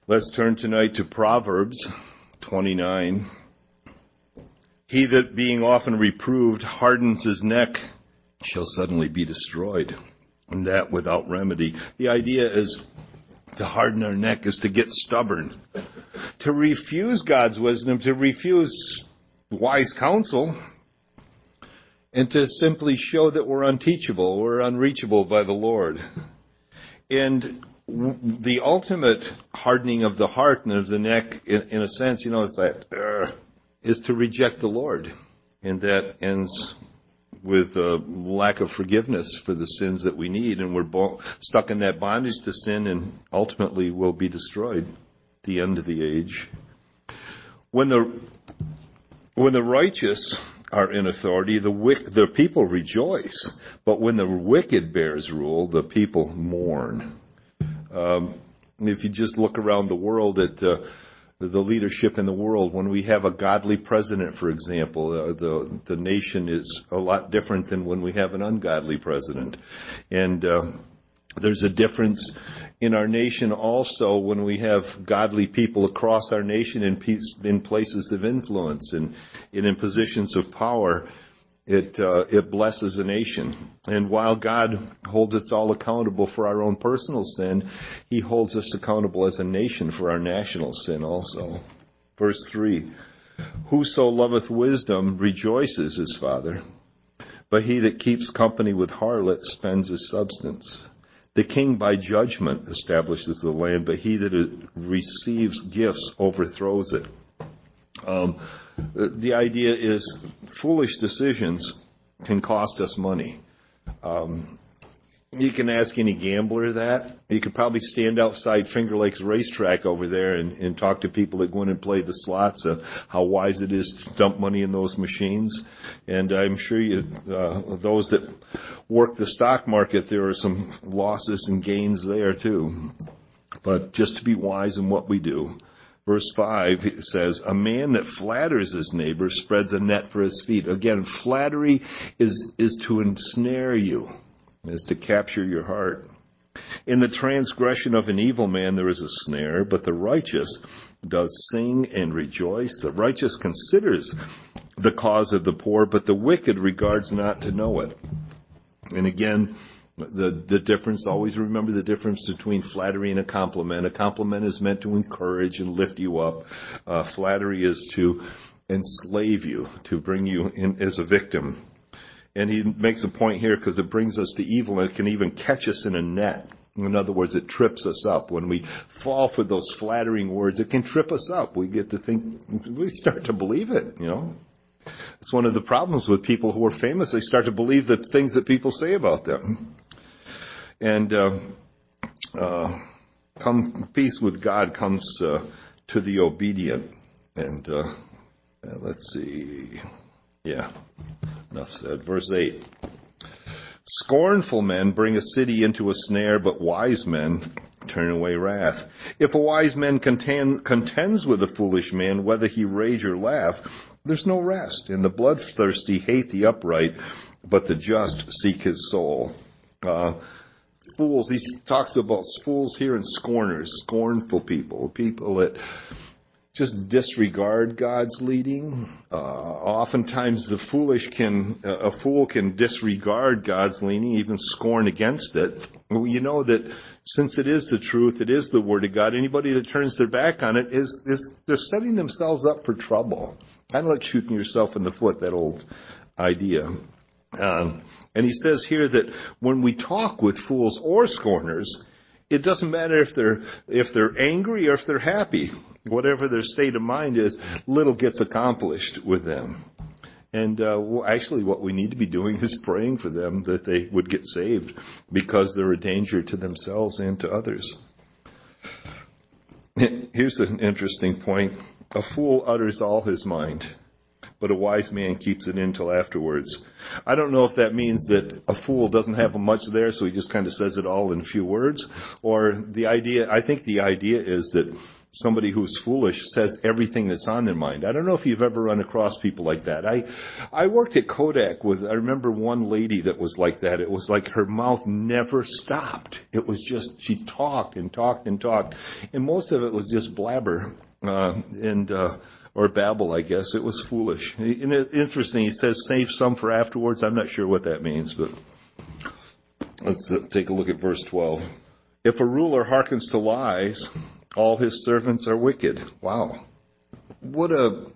Let's turn tonight to Proverbs 29. He that being often reproved hardens his neck shall suddenly be destroyed, and that without remedy. The idea is to harden our neck is to get stubborn, to refuse God's wisdom, to refuse wise counsel, and to simply show that we're unteachable, we're unreachable by the Lord. And the ultimate hardening of the heart and of the neck, in a sense, is that is to reject the Lord. And that ends with a lack of forgiveness for the sins that we need. And we're stuck in that bondage to sin and ultimately will be destroyed at the end of the age. When the righteous are in authority, the people rejoice. But when the wicked bears rule, the people mourn. If you just look around the world at the leadership in the world, when we have a godly president, for example, the nation is a lot different than when we have an ungodly president. And there's a difference in our nation also when we have godly people across our nation in places of influence and in positions of power. It blesses a nation. And while God holds us all accountable for our own personal sin, He holds us accountable as a nation for our national sin also. Verse 3, whoso loveth wisdom rejoices his father, but he that keeps company with harlots spends his substance. The king by judgment establishes the land, but he that receives gifts overthrows it. The idea is foolish decisions can cost us money. You can ask any gambler that. You could probably stand outside Finger Lakes Racetrack over there and talk to people that go in and play the slots of how wise it is to dump money in those machines. And I'm sure those that work the stock market, there are some losses and gains there too. But just to be wise in what we do. Verse 5 says, a man that flatters his neighbor spreads a net for his feet. Again, flattery is to ensnare you, is to capture your heart. In the transgression of an evil man there is a snare, but the righteous does sing and rejoice. The righteous considers the cause of the poor, but the wicked regards not to know it. And again, the difference, always remember the difference between flattery and a compliment. A compliment is meant to encourage and lift you up. Flattery is to enslave you, to bring you in as a victim. And he makes a point here because it brings us to evil and it can even catch us in a net. In other words, it trips us up. When we fall for those flattering words, it can trip us up. We get to think, we start to believe it, It's one of the problems with people who are famous. They start to believe the things that people say about them. And peace with God comes to the obedient. And let's see. Yeah, enough said. Verse 8. Scornful men bring a city into a snare, but wise men turn away wrath. If a wise man contends with a foolish man, whether he rage or laugh, there's no rest. And the bloodthirsty hate the upright, but the just seek his soul. Fools, he talks about fools here and scorners, scornful people that just disregard God's leading. Oftentimes a fool can disregard God's leading, even scorn against it. You know that since it is the truth, it is the Word of God, anybody that turns their back on it they're setting themselves up for trouble. Kind of like shooting yourself in the foot, that old idea. And he says here that when we talk with fools or scorners, it doesn't matter if they're angry or if they're happy. Whatever their state of mind is, little gets accomplished with them. And actually what we need to be doing is praying for them that they would get saved because they're a danger to themselves and to others. Here's an interesting point. A fool utters all his mind, but a wise man keeps it in till afterwards. I don't know if that means that a fool doesn't have much there, so he just kind of says it all in a few words, or I think the idea is that somebody who's foolish says everything that's on their mind. I don't know if you've ever run across people like that. I worked at Kodak I remember one lady that was like that. It was like her mouth never stopped. It was just, she talked and talked and talked. And most of it was just blabber, or babble, I guess. It was foolish. And it's interesting, he says, save some for afterwards. I'm not sure what that means, but let's take a look at verse 12. If a ruler hearkens to lies, all his servants are wicked. Wow. What a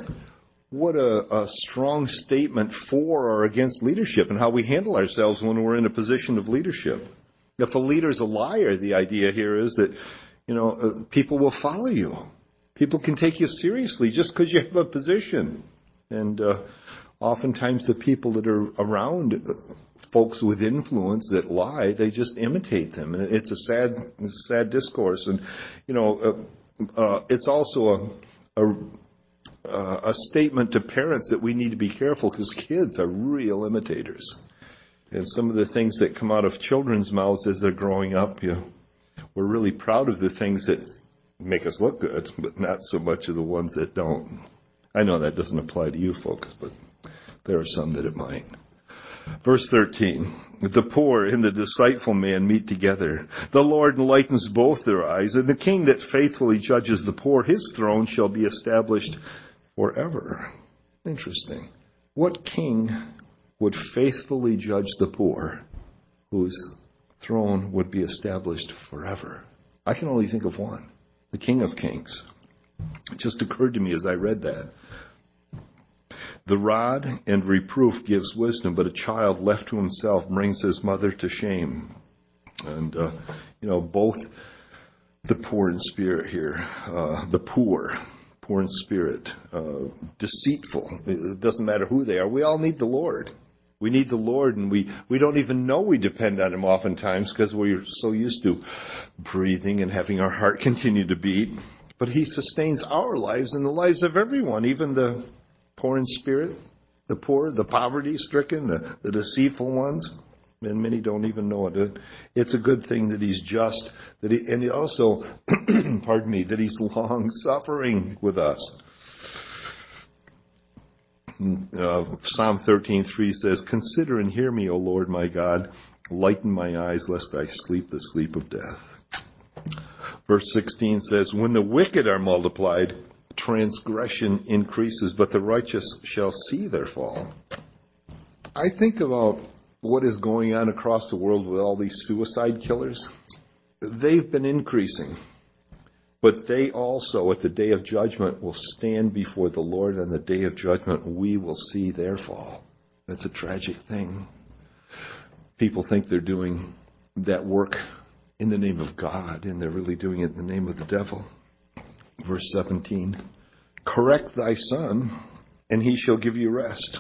strong statement for or against leadership and how we handle ourselves when we're in a position of leadership. If a leader's a liar, the idea here is that, people will follow you. People can take you seriously just because you have a position. And oftentimes the people that are around folks with influence that lie, they just imitate them. And it's a sad discourse. And, it's also a statement to parents that we need to be careful because kids are real imitators. And some of the things that come out of children's mouths as they're growing up, we're really proud of the things that make us look good, but not so much of the ones that don't. I know that doesn't apply to you folks, but there are some that it might. Verse 13, the poor and the deceitful man meet together. The Lord enlightens both their eyes, and the king that faithfully judges the poor, his throne shall be established forever. Interesting. What king would faithfully judge the poor whose throne would be established forever? I can only think of one. The King of Kings. It just occurred to me as I read that. The rod and reproof gives wisdom, but a child left to himself brings his mother to shame. And, both the poor in spirit here, poor in spirit, deceitful. It doesn't matter who they are. We all need the Lord. We need the Lord, and we don't even know we depend on Him oftentimes because we're so used to breathing and having our heart continue to beat. But He sustains our lives and the lives of everyone, even the poor in spirit, the poor, the poverty-stricken, the deceitful ones. And many don't even know it. It's a good thing that He's just, and He also, that He's long-suffering with us. Psalm 13:3 says, consider and hear me, O Lord my God. Lighten my eyes, lest I sleep the sleep of death. Verse 16 says, when the wicked are multiplied, transgression increases, but the righteous shall see their fall. I think about what is going on across the world with all these suicide killers. They've been increasing. But they also, at the day of judgment, will stand before the Lord. On the day of judgment, we will see their fall. That's a tragic thing. People think they're doing that work in the name of God, and they're really doing it in the name of the devil. Verse 17, correct thy son, and he shall give you rest.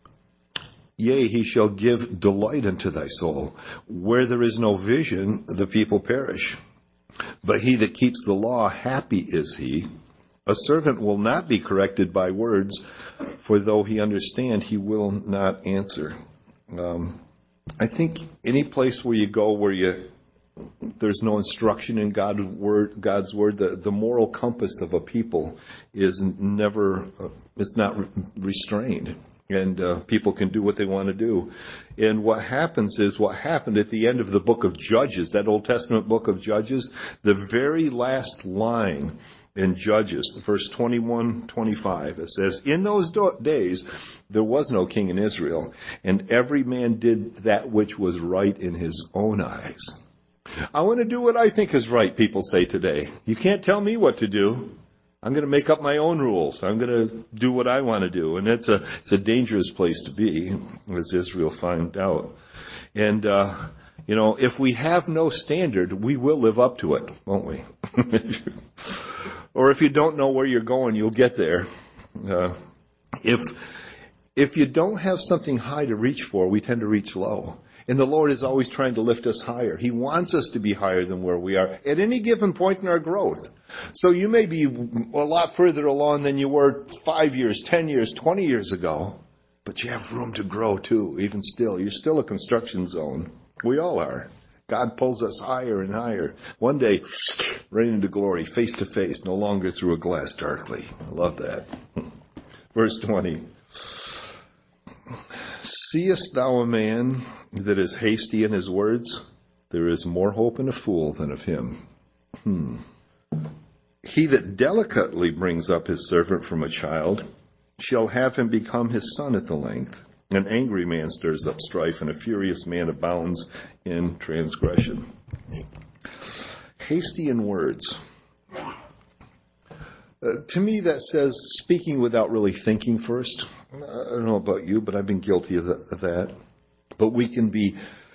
Yea, he shall give delight unto thy soul. Where there is no vision, the people perish. But he that keeps the law, happy is he. A servant will not be corrected by words, for though he understand, he will not answer. I think any place where you go where there's no instruction in God's word, the moral compass of a people is not restrained. And people can do what they want to do. And what happens is what happened at the end of the book of Judges, that Old Testament book of Judges, the very last line in Judges, verse 21-25, it says, in those days there was no king in Israel, and every man did that which was right in his own eyes. I want to do what I think is right, people say today. You can't tell me what to do. I'm going to make up my own rules. I'm going to do what I want to do. And it's a dangerous place to be, as Israel found out. And, if we have no standard, we will live up to it, won't we? Or if you don't know where you're going, you'll get there. If you don't have something high to reach for, we tend to reach low. And the Lord is always trying to lift us higher. He wants us to be higher than where we are at any given point in our growth. So you may be a lot further along than you were 5 years, 10 years, 20 years ago, but you have room to grow too, even still. You're still a construction zone. We all are. God pulls us higher and higher. One day, right into glory, face to face, no longer through a glass darkly. I love that. Verse 20. Seest thou a man that is hasty in his words? There is more hope in a fool than of him. He that delicately brings up his servant from a child shall have him become his son at the length. An angry man stirs up strife, and a furious man abounds in transgression. Hasty in words. To me, that says speaking without really thinking first. I don't know about you, but I've been guilty of that. But we can be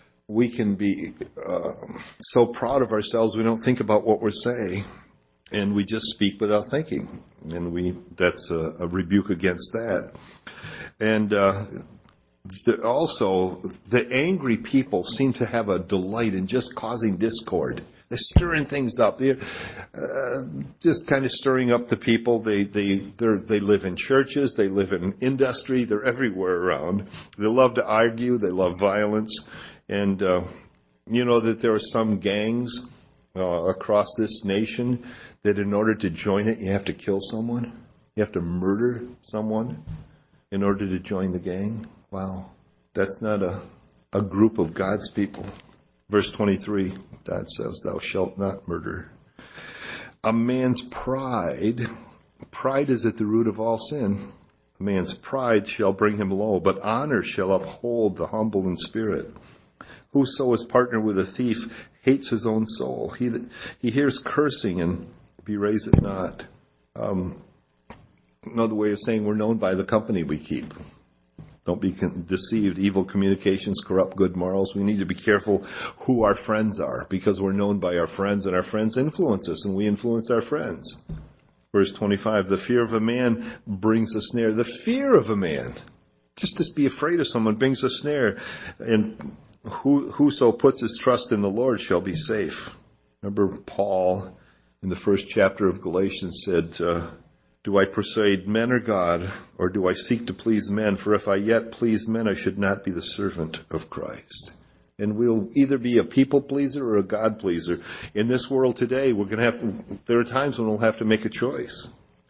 so proud of ourselves we don't think about what we're saying, and we just speak without thinking. And that's a rebuke against that. And also, the angry people seem to have a delight in just causing discord. They're stirring things up. They're just kind of stirring up the people. They live in churches. They live in industry. They're everywhere around. They love to argue. They love violence. And you know that there are some gangs across this nation that in order to join it, you have to kill someone. You have to murder someone in order to join the gang. Wow. That's not a group of God's people. Verse 23, God says, thou shalt not murder. A man's pride is at the root of all sin. A man's pride shall bring him low, but honor shall uphold the humble in spirit. Whoso is partnered with a thief hates his own soul. He hears cursing and bewrays it not. Another way of saying we're known by the company we keep. Don't be deceived. Evil communications corrupt good morals. We need to be careful who our friends are, because we're known by our friends, and our friends influence us, and we influence our friends. Verse 25, the fear of a man brings a snare. The fear of a man, just to be afraid of someone, brings a snare. And whoso puts his trust in the Lord shall be safe. Remember Paul in the first chapter of Galatians said, do I persuade men or God, or do I seek to please men? For if I yet please men, I should not be the servant of Christ. And we'll either be a people pleaser or a God pleaser. In this world today, there are times when we'll have to make a choice.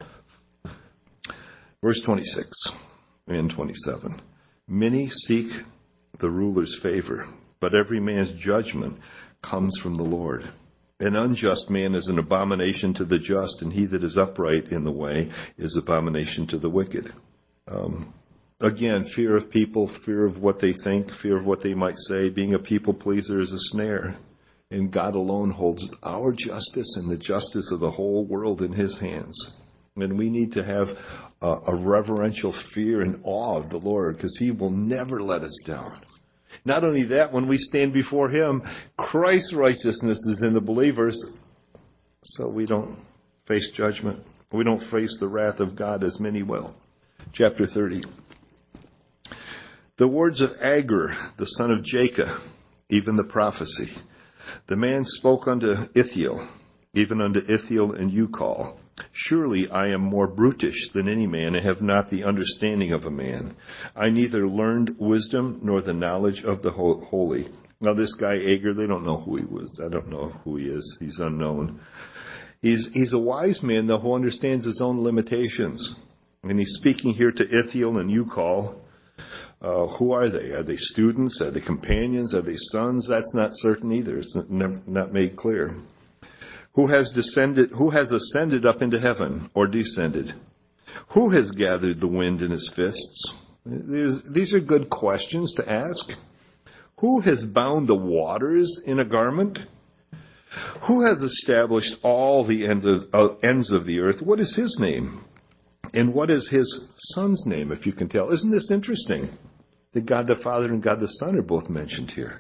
Verse 26 and 27. Many seek the ruler's favor, but every man's judgment comes from the Lord. An unjust man is an abomination to the just, and he that is upright in the way is abomination to the wicked. Again, fear of people, fear of what they think, fear of what they might say. Being a people pleaser is a snare. And God alone holds our justice and the justice of the whole world in his hands. And we need to have a reverential fear and awe of the Lord, because he will never let us down. Not only that, when we stand before him, Christ's righteousness is in the believers, so we don't face judgment. We don't face the wrath of God as many will. Chapter 30. The words of Agur, the son of Jacob, even the prophecy. The man spoke unto Ithiel, even unto Ithiel and Ucal. Surely I am more brutish than any man, and have not the understanding of a man. I neither learned wisdom nor the knowledge of the holy. Now this guy Agur, they don't know who he was. I don't know who he is. He's unknown. He's a wise man, though, who understands his own limitations. And he's speaking here to Ithiel and Ucal. Who are they? Are they students? Are they companions? Are they sons? That's not certain either. It's not made clear. Who has ascended up into heaven, or descended? Who has gathered the wind in his fists? These are good questions to ask. Who has bound the waters in a garment? Who has established all the ends of the earth? What is his name? And what is his son's name, if you can tell? Isn't this interesting? That God the Father and God the Son are both mentioned here.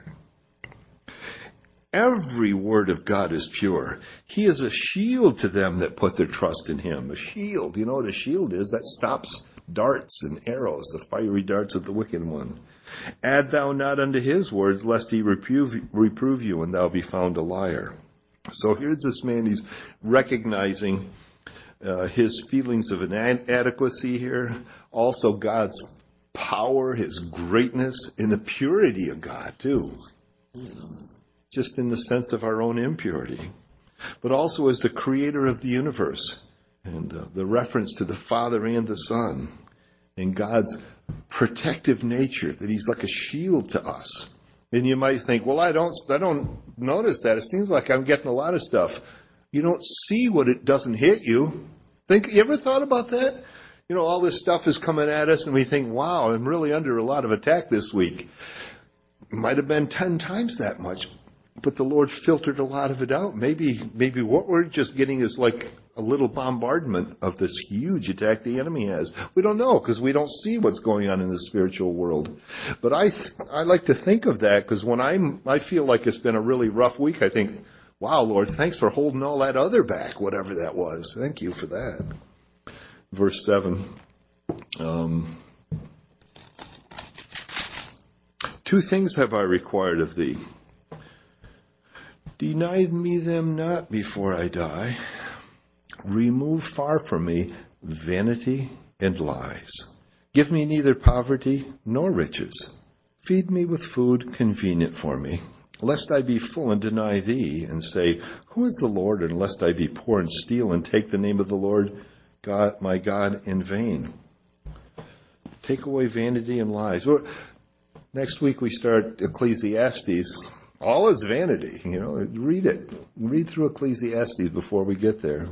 Every word of God is pure. He is a shield to them that put their trust in him. A shield. You know what a shield is? That stops darts and arrows, the fiery darts of the wicked one. Add thou not unto his words, lest he reprove you, and thou be found a liar. So here's this man. He's recognizing his feelings of inadequacy here. Also God's power, his greatness, and the purity of God, too. just in the sense of our own impurity, but also as the creator of the universe, and the reference to the Father and the Son, and God's protective nature, that he's like a shield to us. And you might think, well, I don't notice that. It seems like I'm getting a lot of stuff. You don't see what it doesn't hit you. You ever thought about that? You know, all this stuff is coming at us and we think, wow, I'm really under a lot of attack this week. It might have been 10 times that much, but the Lord filtered a lot of it out. Maybe what we're just getting is like a little bombardment of this huge attack the enemy has. We don't know because we don't see what's going on in the spiritual world. But I like to think of that because when I feel like it's been a really rough week, I think, wow, Lord, thanks for holding all that other back, whatever that was. Thank you for that. Verse 7. 2 things have I required of thee. Deny me them not before I die. Remove far from me vanity and lies. Give me neither poverty nor riches. Feed me with food convenient for me, lest I be full and deny thee, and say, who is the Lord? And lest I be poor and steal and take the name of the Lord God, my God, in vain. Take away vanity and lies. Well, next week we start Ecclesiastes. All is vanity, read it. Read through Ecclesiastes before we get there.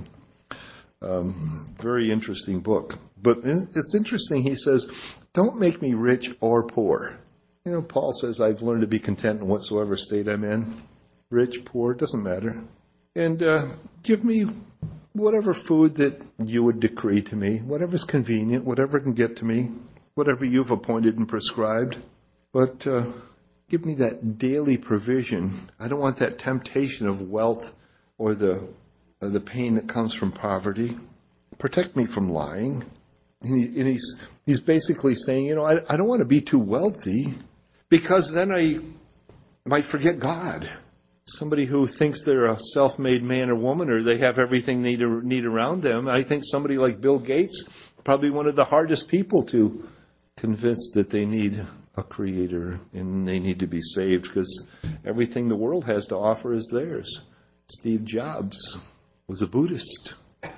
Very interesting book. But it's interesting, he says, don't make me rich or poor. Paul says, I've learned to be content in whatsoever state I'm in. Rich, poor, doesn't matter. And give me whatever food that you would decree to me, whatever's convenient, whatever can get to me, whatever you've appointed and prescribed. But give me that daily provision. I don't want that temptation of wealth or the pain that comes from poverty. Protect me from lying. And he's basically saying, I don't want to be too wealthy because then I might forget God. Somebody who thinks they're a self-made man or woman or they have everything they need around them. I think somebody like Bill Gates, probably one of the hardest people to convince that they need a creator and they need to be saved because everything the world has to offer is theirs. Steve Jobs was a Buddhist.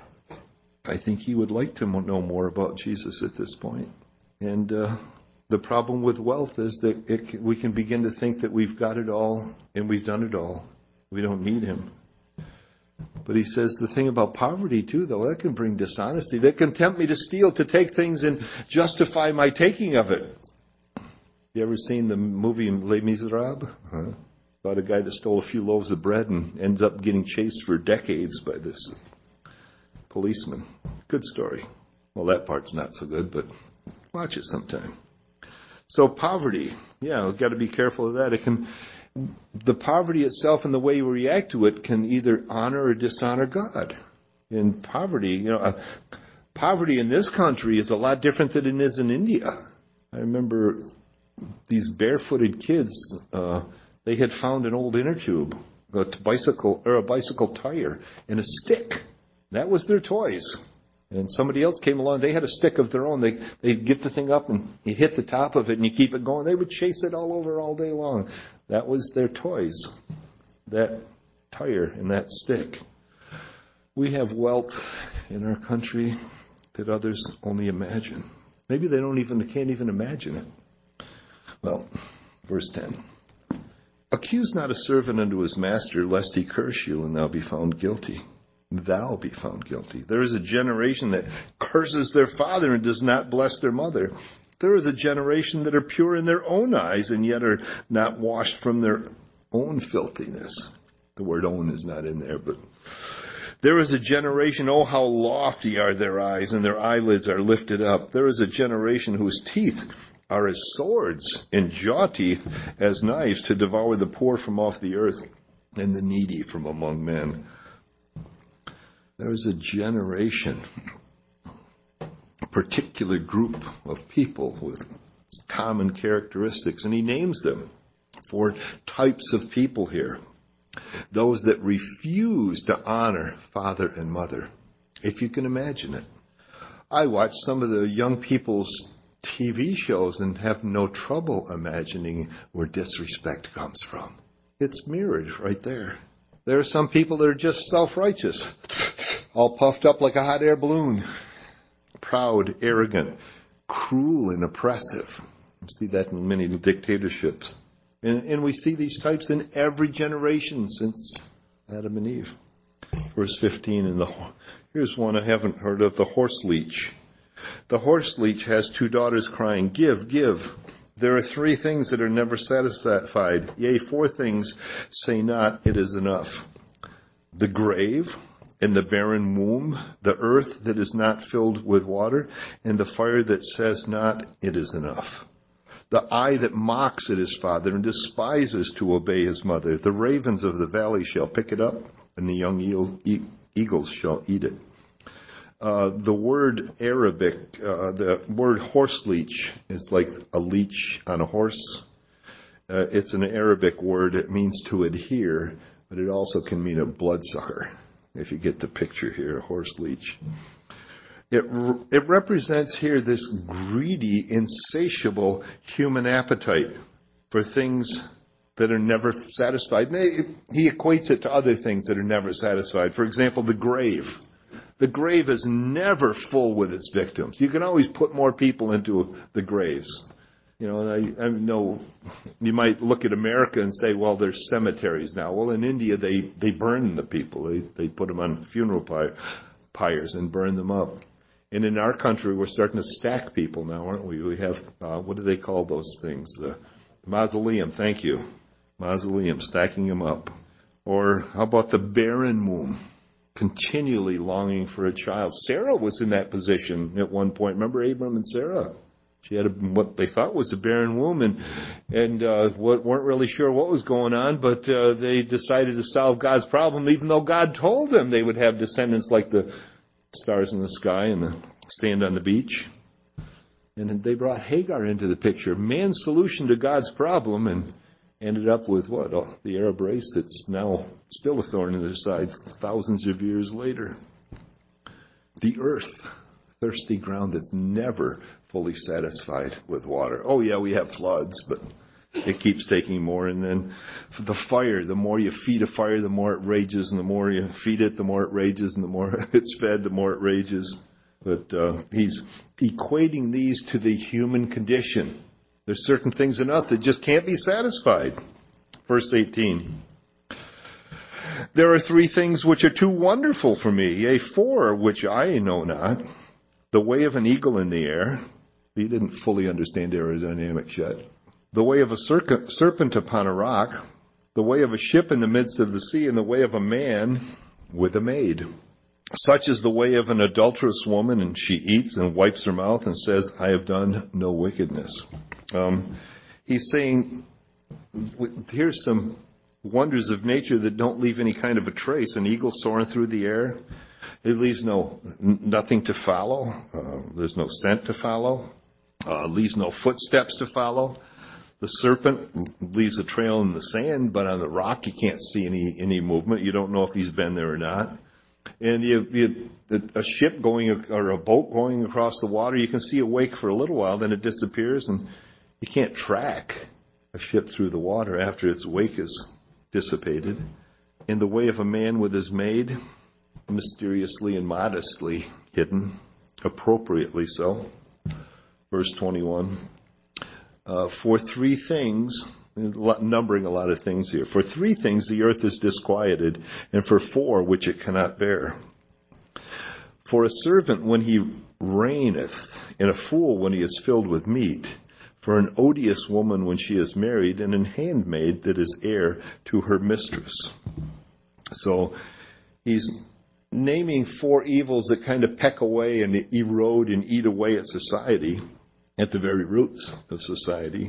I think he would like to know more about Jesus at this point. And the problem with wealth is that we can begin to think that we've got it all and we've done it all. We don't need him. But he says the thing about poverty too, though, that can bring dishonesty. That can tempt me to steal, to take things and justify my taking of it. You ever seen the movie Les Miserables? About a guy that stole a few loaves of bread and ends up getting chased for decades by this policeman. Good story. Well, that part's not so good, but watch it sometime. So poverty, we've got to be careful of that. The poverty itself and the way we react to it can either honor or dishonor God. And poverty, poverty in this country is a lot different than it is in India. I remember these barefooted kids, they had found an old inner tube, a bicycle tire, and a stick. That was their toys. And somebody else came along, they had a stick of their own. They'd get the thing up and you hit the top of it and you keep it going. They would chase it all over all day long. That was their toys, that tire and that stick. We have wealth in our country that others only imagine. Maybe they can't even imagine it. Well, verse 10. Accuse not a servant unto his master, lest he curse you, and thou be found guilty. Thou be found guilty. There is a generation that curses their father and does not bless their mother. There is a generation that are pure in their own eyes and yet are not washed from their own filthiness. The word own is not in there, but there is a generation, oh, how lofty are their eyes, and their eyelids are lifted up. There is a generation whose teeth are as swords, and jaw teeth as knives, to devour the poor from off the earth and the needy from among men. There is a generation, a particular group of people with common characteristics, and he names them 4 types of people here. Those that refuse to honor father and mother, if you can imagine it. I watch some of the young people's TV shows and have no trouble imagining where disrespect comes from. It's mirrored right there. There are some people that are just self-righteous, all puffed up like a hot air balloon, proud, arrogant, cruel, and oppressive. You see that in many dictatorships. And we see these types in every generation since Adam and Eve. Verse 15, here's one I haven't heard of, the horse leech. The horse leech has two daughters crying, "Give, give." There are three things that are never satisfied. Yea, four things say not, "It is enough." The grave and the barren womb, the earth that is not filled with water, and the fire that says not, "It is enough." The eye that mocks at his father and despises to obey his mother. The ravens of the valley shall pick it up, and the young eagles shall eat it. The word Arabic, the word horse leech is like a leech on a horse. It's an Arabic word. It means to adhere, but it also can mean a bloodsucker, if you get the picture here, a horse leech. It represents here this greedy, insatiable human appetite for things that are never satisfied. He equates it to other things that are never satisfied. For example, the grave. The grave is never full with its victims. You can always put more people into the graves. You know, I know you might look at America and say, well, there's cemeteries now. Well, in India, they burn the people. They put them on funeral pyres and burn them up. And in our country, we're starting to stack people now, aren't we? We have, what do they call those things? Mausoleum, thank you. Mausoleum, stacking them up. Or how about the barren womb? Continually longing for a child. Sarah was in that position at one point. Remember Abram and Sarah? She had what they thought was a barren womb and weren't really sure what was going on, but they decided to solve God's problem, even though God told them they would have descendants like the stars in the sky and the sand on the beach. And they brought Hagar into the picture. Man's solution to God's problem, and ended up with what? Oh, the Arab race that's now still a thorn in their side thousands of years later. The earth, thirsty ground that's never fully satisfied with water. Oh yeah, we have floods, but it keeps taking more. And then the fire, the more you feed a fire, the more it rages, and the more you feed it, the more it rages, and the more it's fed, the more it rages. But he's equating these to the human condition. There's certain things in us that just can't be satisfied. Verse 18. There are three things which are too wonderful for me, yea, four which I know not. The way of an eagle in the air. He didn't fully understand aerodynamics yet. The way of a serpent upon a rock. The way of a ship in the midst of the sea, and the way of a man with a maid. Such is the way of an adulterous woman, and she eats and wipes her mouth and says, I have done no wickedness. He's saying, here's some wonders of nature that don't leave any kind of a trace. An eagle soaring through the air, it leaves nothing to follow. There's no scent to follow. Leaves no footsteps to follow. The serpent leaves a trail in the sand, but on the rock you can't see any movement. You don't know if he's been there or not. And a ship going or a boat going across the water, you can see a wake for a little while, then it disappears, and you can't track a ship through the water after its wake is dissipated. In the way of a man with his maid, mysteriously and modestly hidden, appropriately so. Verse 21. For three things, numbering a lot of things here. For three things the earth is disquieted, and for four which it cannot bear. For a servant when he reigneth, and a fool when he is filled with meat. For an odious woman when she is married, and an handmaid that is heir to her mistress. So he's naming four evils that kind of peck away and erode and eat away at society, at the very roots of society.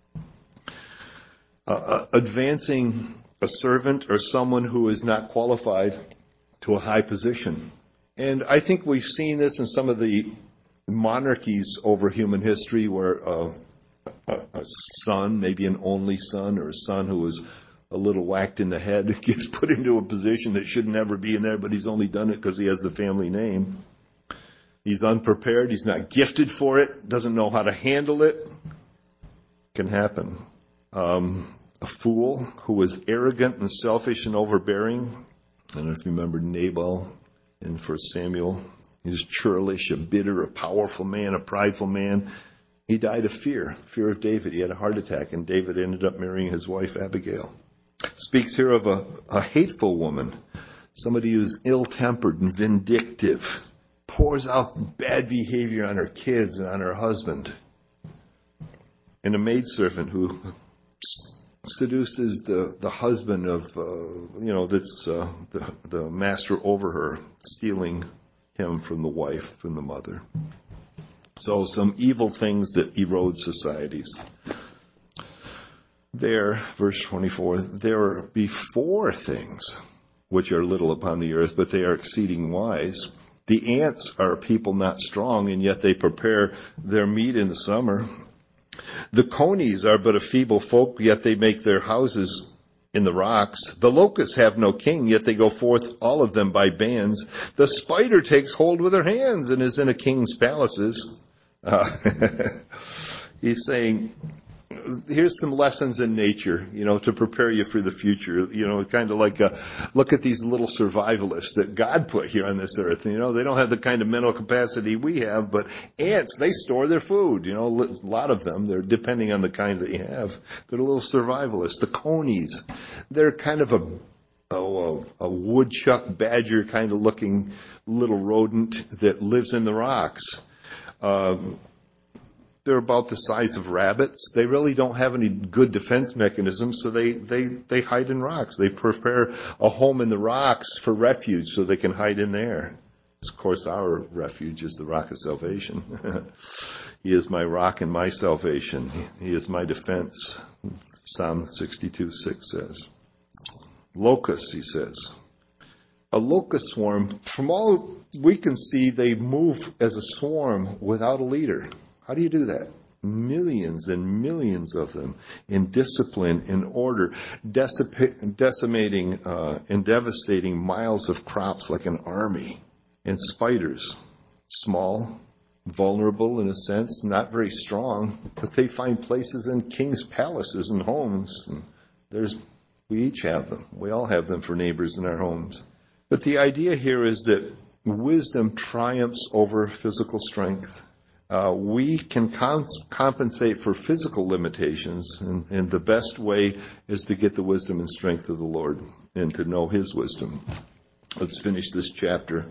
Advancing a servant or someone who is not qualified to a high position. And I think we've seen this in some of the monarchies over human history where a son, maybe an only son, or a son who was a little whacked in the head gets put into a position that should never be in there, but he's only done it because he has the family name. He's unprepared. He's not gifted for it. Doesn't know how to handle it. Can happen. a fool who was arrogant and selfish and overbearing. I don't know if you remember Nabal in 1 Samuel. He was churlish, a bitter, a powerful man, a prideful man. He died of fear of David. He had a heart attack, and David ended up marrying his wife Abigail. Speaks here of a hateful woman, somebody who's ill-tempered and vindictive, pours out bad behavior on her kids and on her husband. And a maidservant who seduces the husband of, that's the master over her, stealing him from the wife, from the mother. So some evil things that erode societies. There, verse 24, there are before things which are little upon the earth, but they are exceeding wise. The ants are a people not strong, and yet they prepare their meat in the summer. The conies are but a feeble folk, yet they make their houses in the rocks. The locusts have no king, yet they go forth all of them by bands. The spider takes hold with her hands and is in a king's palaces. He's saying, here's some lessons in nature, to prepare you for the future. Kind of like, look at these little survivalists that God put here on this earth. They don't have the kind of mental capacity we have, but ants, they store their food. A lot of them, they're depending on the kind that you have. They're little survivalists. The conies, they're kind of a woodchuck badger kind of looking little rodent that lives in the rocks. They're about the size of rabbits. They really don't have any good defense mechanisms, so they hide in rocks. They prepare a home in the rocks for refuge so they can hide in there. Of course, our refuge is the rock of salvation. He is my rock and my salvation. He is my defense. Psalm 62:6 says. Locusts, he says. A locust swarm, from all we can see, they move as a swarm without a leader. How do you do that? Millions and millions of them in discipline, in order, decimating and devastating miles of crops like an army. And spiders, small, vulnerable in a sense, not very strong, but they find places in kings' palaces and homes. And we each have them. We all have them for neighbors in our homes. But the idea here is that wisdom triumphs over physical strength. We can compensate for physical limitations, and the best way is to get the wisdom and strength of the Lord and to know His wisdom. Let's finish this chapter.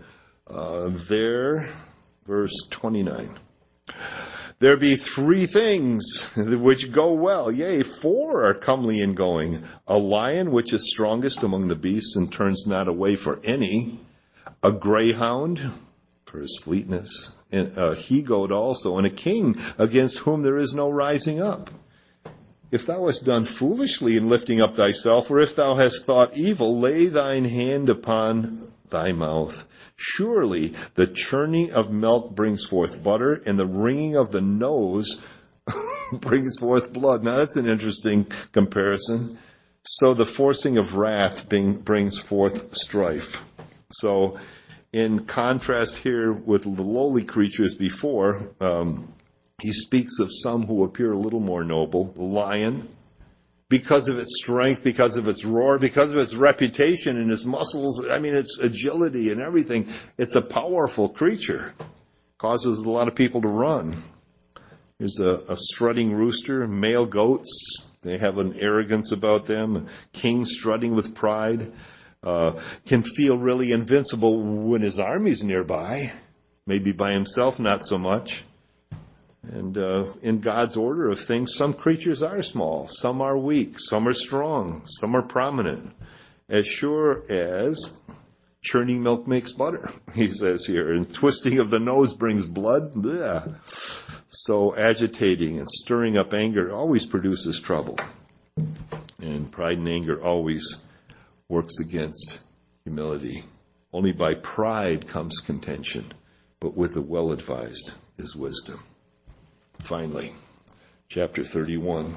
Verse 29. There be 3 things which go well, yea, 4 are comely in going. A lion which is strongest among the beasts and turns not away for any. A greyhound for his fleetness, and a he-goat also, and a king against whom there is no rising up. If thou hast done foolishly in lifting up thyself, or if thou hast thought evil, lay thine hand upon thy mouth. Surely the churning of milk brings forth butter, and the wringing of the nose brings forth blood. Now that's an interesting comparison. So the forcing of wrath brings forth strife. So in contrast here with the lowly creatures before, he speaks of some who appear a little more noble. The lion, because of its strength, because of its roar, because of its reputation and its muscles, its agility and everything, it's a powerful creature. Causes a lot of people to run. There's a strutting rooster, male goats. They have an arrogance about them. A king strutting with pride. Can feel really invincible when his army's nearby. Maybe by himself, not so much. And in God's order of things, some creatures are small, some are weak, some are strong, some are prominent. As sure as churning milk makes butter, he says here, and twisting of the nose brings blood. Bleh. So agitating and stirring up anger always produces trouble. And pride and anger always works against humility. Only by pride comes contention, but with the well-advised is wisdom. Finally, chapter 31.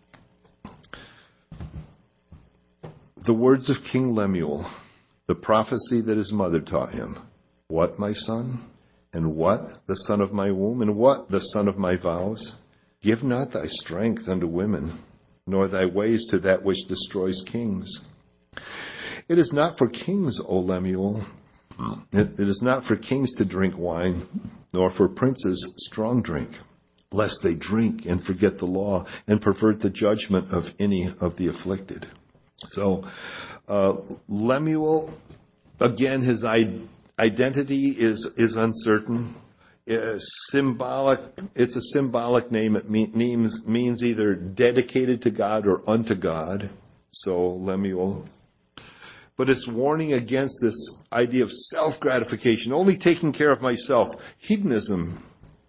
The words of King Lemuel, the prophecy that his mother taught him. What, my son? And what, the son of my womb? And what, the son of my vows? Give not thy strength unto women, nor thy ways to that which destroys kings. It is not for kings, O Lemuel. It is not for kings to drink wine, nor for princes strong drink, lest they drink and forget the law and pervert the judgment of any of the afflicted. So, Lemuel, again, his identity is uncertain. It's a symbolic name. It means either dedicated to God or unto God. So, Lemuel. But it's warning against this idea of self-gratification, only taking care of myself, hedonism,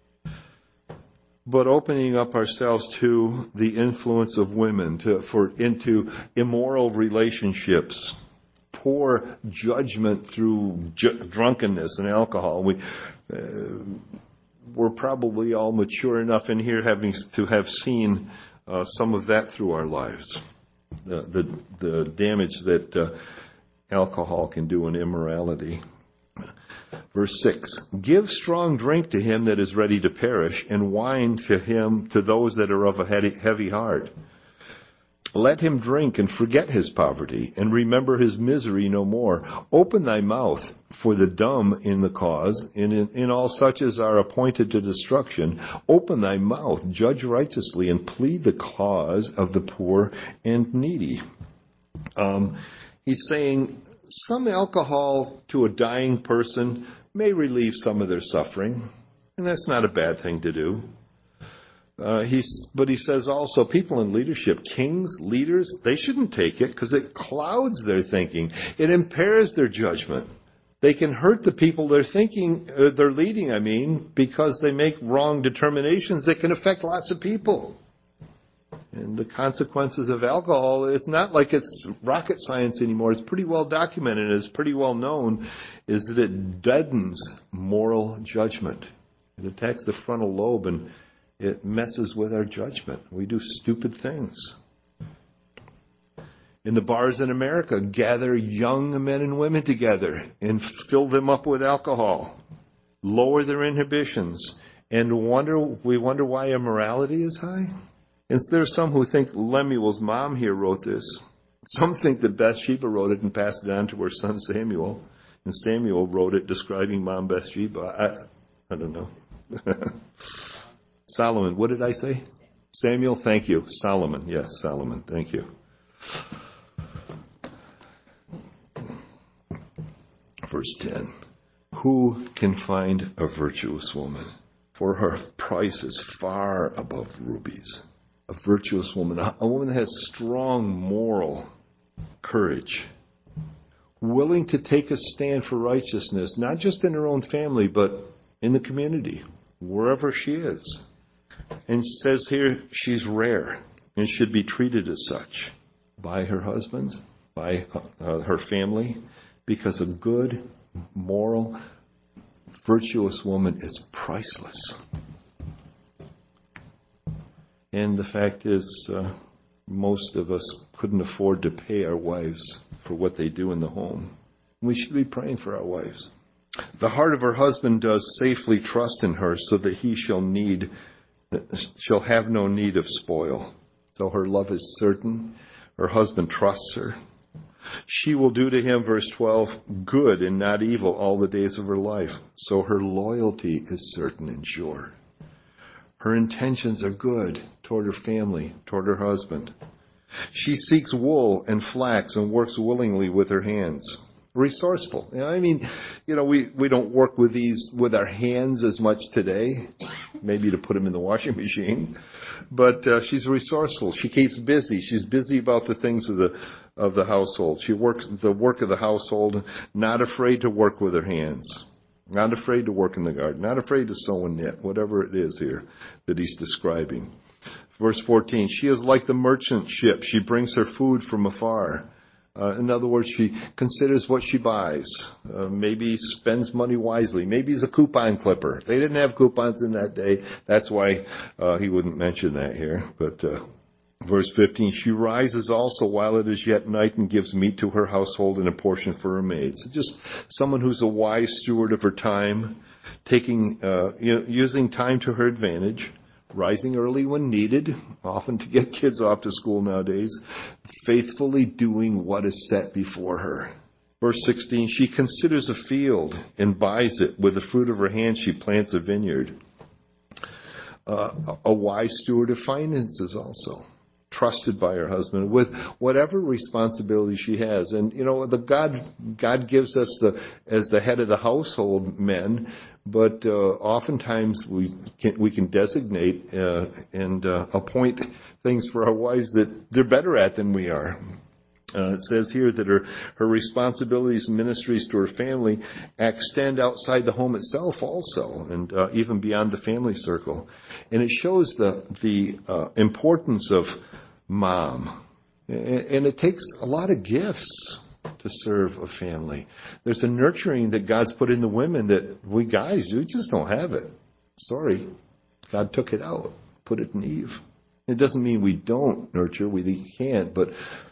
but opening up ourselves to the influence of women, into immoral relationships, poor judgment through drunkenness and alcohol. We're probably all mature enough in here to have seen some of that through our lives, the damage that alcohol can do in immorality. Verse 6, give strong drink to him that is ready to perish, and wine to those that are of a heavy heart. Let him drink and forget his poverty, and remember his misery no more. Open thy mouth for the dumb in the cause, in all such as are appointed to destruction. Open thy mouth, judge righteously, and plead the cause of the poor and needy. He's saying some alcohol to a dying person may relieve some of their suffering, and that's not a bad thing to do. But he says also people in leadership, kings, leaders, they shouldn't take it because it clouds their thinking. It impairs their judgment. They can hurt the people they're leading, because they make wrong determinations that can affect lots of people. And the consequences of alcohol, it's not like it's rocket science anymore. It's pretty well documented. It's pretty well known, is that it deadens moral judgment. It attacks the frontal lobe and it messes with our judgment. We do stupid things. In the bars in America, gather young men and women together and fill them up with alcohol. Lower their inhibitions. And we wonder why immorality is high? And there are some who think Lemuel's mom here wrote this. Some think that Bathsheba wrote it and passed it on to her son Samuel. And Samuel wrote it describing Mom Bathsheba. I don't know. Solomon, what did I say? Samuel, thank you. Solomon, yes, Solomon, thank you. Verse 10. Who can find a virtuous woman? For her price is far above rubies. A virtuous woman, a woman that has strong moral courage, willing to take a stand for righteousness, not just in her own family, but in the community, wherever she is. And it says here she's rare and should be treated as such by her husbands, by her family, because a good, moral, virtuous woman is priceless. And the fact is, most of us couldn't afford to pay our wives for what they do in the home. We should be praying for our wives. The heart of her husband does safely trust in her, so that he shall have no need of spoil. So her love is certain. Her husband trusts her. She will do to him, verse 12, good and not evil all the days of her life. So her loyalty is certain and sure. Her intentions are good toward her family, toward her husband. She seeks wool and flax and works willingly with her hands. Resourceful. We don't work with our hands as much today, maybe to put them in the washing machine, but she's resourceful. She keeps busy. She's busy about the things of the household. She works the work of the household, not afraid to work with her hands. Not afraid to work in the garden. Not afraid to sew and knit. Whatever it is here that he's describing. Verse 14, she is like the merchant ship. She brings her food from afar. In other words, she considers what she buys. Maybe spends money wisely. Maybe he's a coupon clipper. They didn't have coupons in that day. That's why he wouldn't mention that here. But verse 15, she rises also while it is yet night and gives meat to her household and a portion for her maids. Just someone who's a wise steward of her time, using time to her advantage, rising early when needed, often to get kids off to school nowadays, faithfully doing what is set before her. Verse 16, she considers a field and buys it. With the fruit of her hand, she plants a vineyard. A wise steward of finances also, trusted by her husband with whatever responsibility she has. And, God gives us as the head of the household men, but oftentimes we can designate and appoint things for our wives that they're better at than we are. It says here that her responsibilities and ministries to her family extend outside the home itself also, and even beyond the family circle. And it shows the importance of mom. And it takes a lot of gifts to serve a family. There's a nurturing that God's put in the women that we guys, we just don't have it. Sorry. God took it out, put it in Eve. It doesn't mean we don't nurture, we can't, but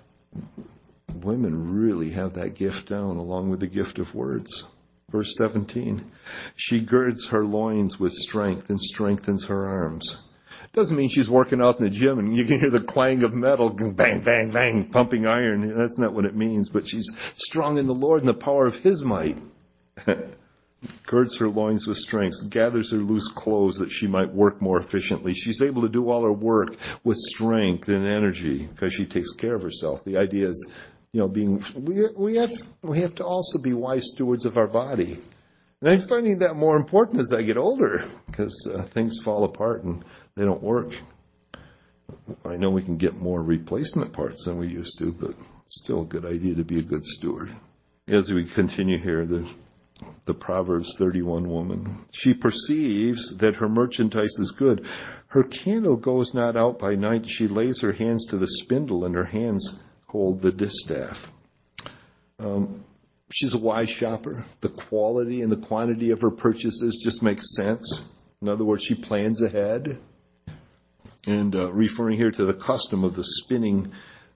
women really have that gift down along with the gift of words. Verse 17, she girds her loins with strength and strengthens her arms. Doesn't mean she's working out in the gym and you can hear the clang of metal, bang, bang, bang, pumping iron. That's not what it means, but she's strong in the Lord and the power of His might. Girds her loins with strength, gathers her loose clothes that she might work more efficiently. She's able to do all her work with strength and energy because she takes care of herself. The idea is, we have to also be wise stewards of our body. And I'm finding that more important as I get older because things fall apart and they don't work. I know we can get more replacement parts than we used to, but it's still a good idea to be a good steward. As we continue here, the Proverbs 31 woman, she perceives that her merchandise is good. Her candle goes not out by night. She lays her hands to the spindle and her hands hold the distaff. She's a wise shopper. The quality and the quantity of her purchases just makes sense. In other words, she plans ahead. And referring here to the custom of the spinning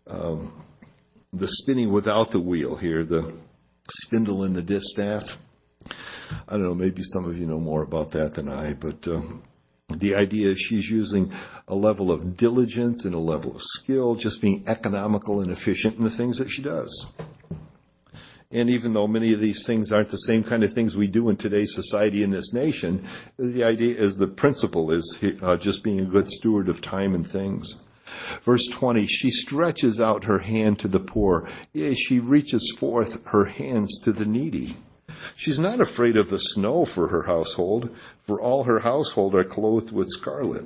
without the wheel here, the spindle and the distaff. I don't know, maybe some of you know more about that than I, but the idea is she's using a level of diligence and a level of skill, just being economical and efficient in the things that she does. And even though many of these things aren't the same kind of things we do in today's society in this nation, the idea is the principle is just being a good steward of time and things. Verse 20, she stretches out her hand to the poor. Yea, she reaches forth her hands to the needy. She's not afraid of the snow for her household, for all her household are clothed with scarlet.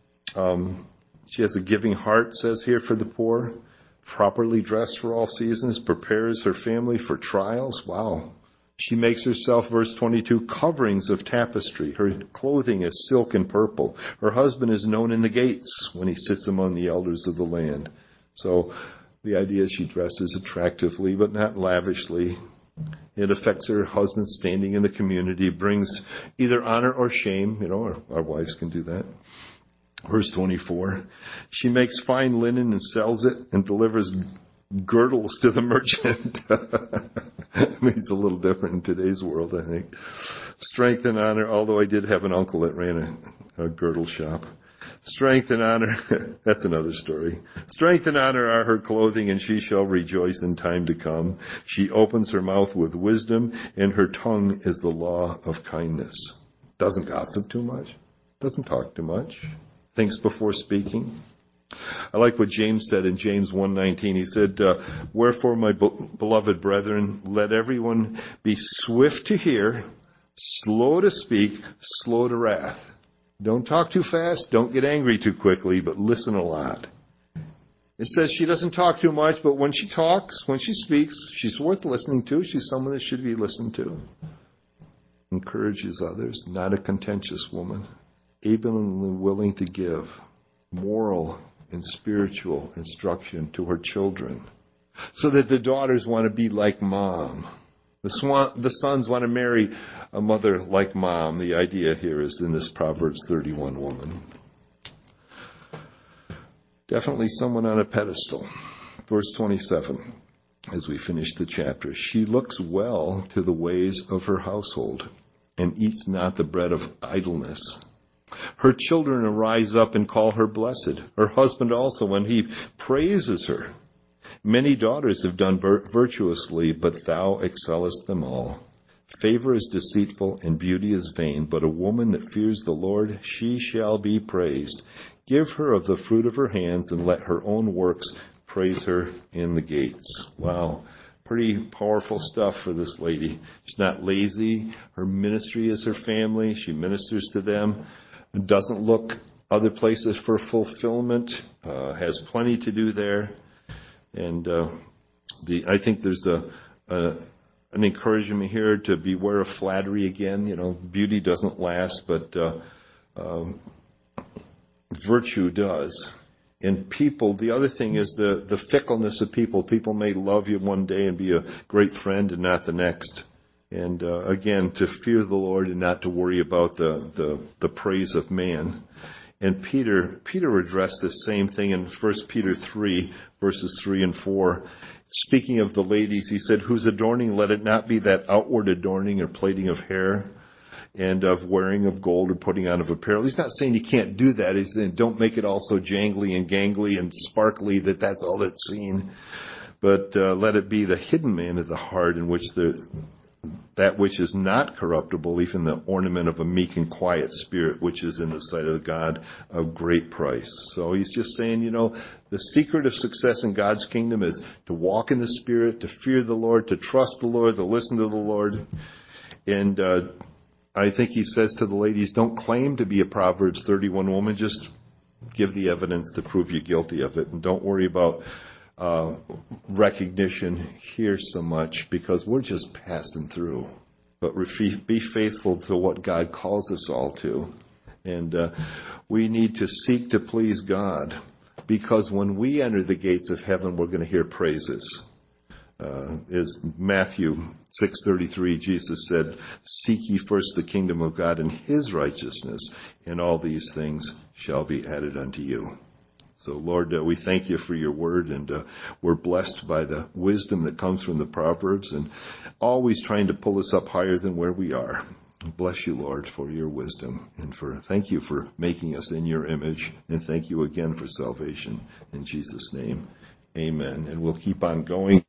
She has a giving heart, says here, for the poor. Properly dressed for all seasons, prepares her family for trials. Wow. She makes herself, verse 22, coverings of tapestry. Her clothing is silk and purple. Her husband is known in the gates when he sits among the elders of the land. So the idea is she dresses attractively, but not lavishly. It affects her husband's standing in the community, brings either honor or shame. Our wives can do that. Verse 24, she makes fine linen and sells it and delivers girdles to the merchant. I mean, it's a little different in today's world, I think. Strength and honor, although I did have an uncle that ran a girdle shop. Strength and honor, that's another story. Strength and honor are her clothing, and she shall rejoice in time to come. She opens her mouth with wisdom, and her tongue is the law of kindness. Doesn't gossip too much. Doesn't talk too much. Thinks before speaking. I like what James said in James 1:19. He said, wherefore, my beloved brethren, let everyone be swift to hear, slow to speak, slow to wrath. Don't talk too fast, don't get angry too quickly, but listen a lot. It says she doesn't talk too much, but when she talks, when she speaks, she's worth listening to. She's someone that should be listened to. Encourages others, not a contentious woman. Able and willing to give moral and spiritual instruction to her children so that the daughters want to be like mom. The sons want to marry a mother like mom. The idea here is in this Proverbs 31 woman. Definitely someone on a pedestal. Verse 27, as we finish the chapter, she looks well to the ways of her household and eats not the bread of idleness. Her children arise up and call her blessed. Her husband also, when he praises her. Many daughters have done virtuously, but thou excellest them all. Favor is deceitful and beauty is vain, but a woman that fears the Lord, she shall be praised. Give her of the fruit of her hands, and let her own works praise her in the gates. Wow. Pretty powerful stuff for this lady. She's not lazy. Her ministry is her family. She ministers to them. Doesn't look other places for fulfillment. Has plenty to do there. And I think there's an encouragement here to beware of flattery again. You know, beauty doesn't last, but virtue does. And people, the other thing is the fickleness of people. People may love you one day and be a great friend and not the next. And again, to fear the Lord and not to worry about the praise of man. And Peter addressed the same thing in 1 Peter 3, verses 3 and 4. Speaking of the ladies, he said, whose adorning, let it not be that outward adorning or plaiting of hair and of wearing of gold or putting on of apparel. He's not saying you can't do that. He's saying don't make it all so jangly and gangly and sparkly that that's all that's seen. But let it be the hidden man of the heart, in which that which is not corruptible, even the ornament of a meek and quiet spirit, which is in the sight of God of great price. So he's just saying, you know, the secret of success in God's kingdom is to walk in the Spirit, to fear the Lord, to trust the Lord, to listen to the Lord. And I think he says to the ladies, don't claim to be a Proverbs 31 woman, just give the evidence to prove you're guilty of it. And don't worry about recognition here so much, because we're just passing through. But be faithful to what God calls us all to. And we need to seek to please God, because when we enter the gates of heaven, we're going to hear praises. Is Matthew 6:33, Jesus said, seek ye first the kingdom of God and his righteousness, and all these things shall be added unto you. So, Lord, we thank you for your word, and we're blessed by the wisdom that comes from the Proverbs, and always trying to pull us up higher than where we are. Bless you, Lord, for your wisdom, and thank you for making us in your image, and thank you again for salvation. In Jesus' name, amen. And we'll keep on going.